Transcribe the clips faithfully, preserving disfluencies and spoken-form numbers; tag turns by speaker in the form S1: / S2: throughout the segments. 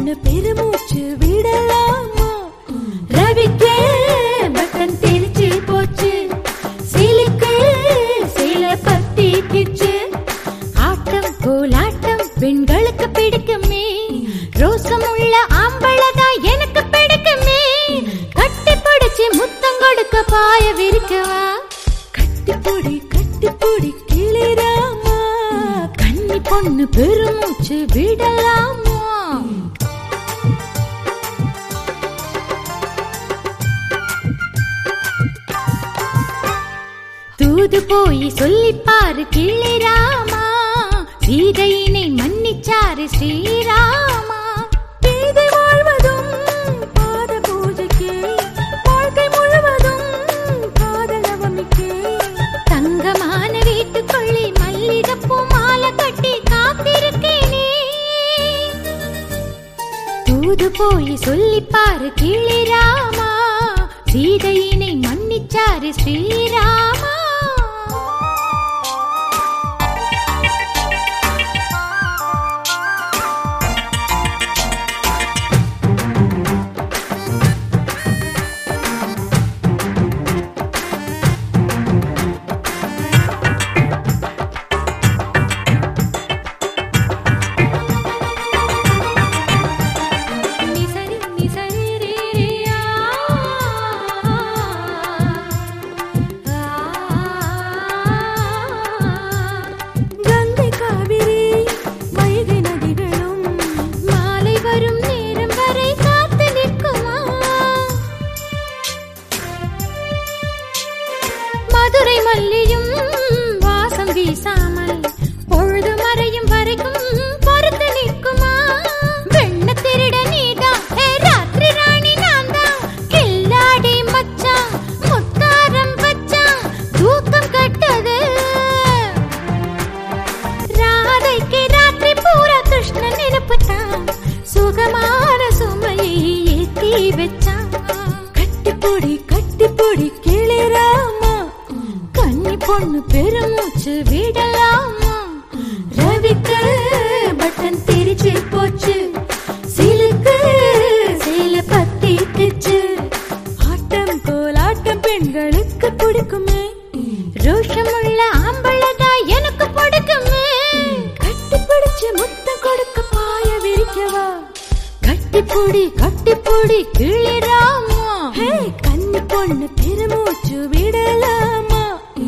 S1: பொண்ணு பெருமூச்சு விடலாமா? ரவிக்கே பட்டன் தெரிச்சு போச்சு, சீலுக்கு சீல பத்தி கிச்சு. ஆட்டம் கோலாட்டம் பெண்களுக்கு பிடிக்குமே, ரோசமுள்ள ஆம்பளதான் எனக்கு பிடிக்குமே. கட்டி பிடிச்சு முத்தம் கொடுக்க பாய விரிக்கவா? கட்டிப்பொடி கட்டிப்பொடி கிளிராமா, கன்னி பொண்ணு பெருமூச்சு விடலாமா? தூது போய் சொல்லிப்பாரு கிளிராமா, சீதையினை மன்னிச்சாரு ஸ்ரீராமா. பேதை வாழ்வதும் பாத பூஜைக்கே, வாழ்க்கை முழுவதும் காதல் நவமிக்கே. தங்கமான வீட்டுக்குள்ளே மல்லிகைப்பூ மாலை கட்டி காத்திருக்கேனே. தூது போய் சொல்லிப்பாரு கிளிராமா, சீதையினை மன்னிச்சாரு ஸ்ரீராமா. மதுரை மல்லியும் வாசம் வீசாமல் பொழுது மறையும் வரைக்கும் பொறுத்து நிற்குமா? வெண்ண திருட நீதான், ராத்திரி ராணி நான் தான். கில்லாடி மச்சான் முத்தாரம் வச்சான், தூக்கம் கட்டது. ராதைக்கு ராத்திரி பூரா கிருஷ்ணன் நினைப்புத்தான், சுகமான சுமையை ஏத்தி வச்சான். கட்டிப்பொடி கட்டிப்பொடி கிளிராமா, கன்னி பொண்ணு பெருமூச்சு விடலாமா? ரவிக்கு பட்டன் தெரிச்சு போச்சு, சீலுக்கு சீல பத்தி கிச்சு. ஆட்டம் கோலாட்டம் பெண்களுக்கு பிடிக்குமே, ரோஷமுள்ள ஆம்பளதா எனக்கு பிடிக்குமே. கட்டி பிடிச்சு முத்தம் கொடுக்க பாய விரிக்கவா? கட்டிப்பொடி கட்டிப்பொடி கிளிராமா, கன்னி பொண்ணு பெருமூச்சு விடலாமா?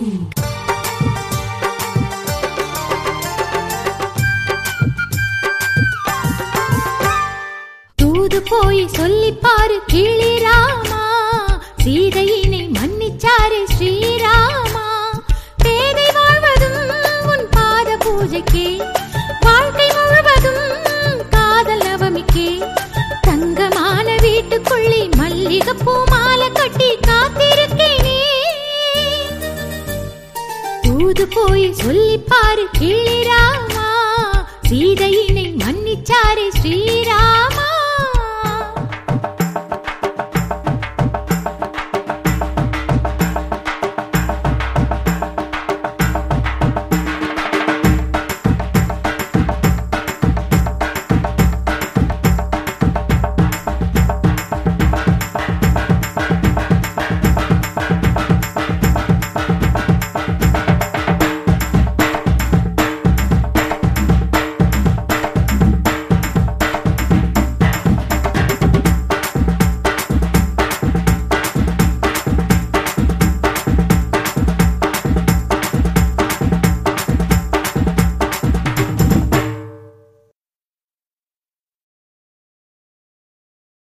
S1: தூது போய் சொல்லிப்பாரு கிளிராமா, சீதையினை மன்னிச்சாரு ஸ்ரீராமா. பேதை வாழ்வதும் உன் பாத பூஜைக்கே, வாழ்க்கை முழுவதும் காதல் நவமிக்கே. தங்கமான வீட்டுக்குள்ளே மல்லிகைப்பூ மாலை கட்டி காத்திருக்கேனே. தூது போய் சொல்லிப்பாரு கிளி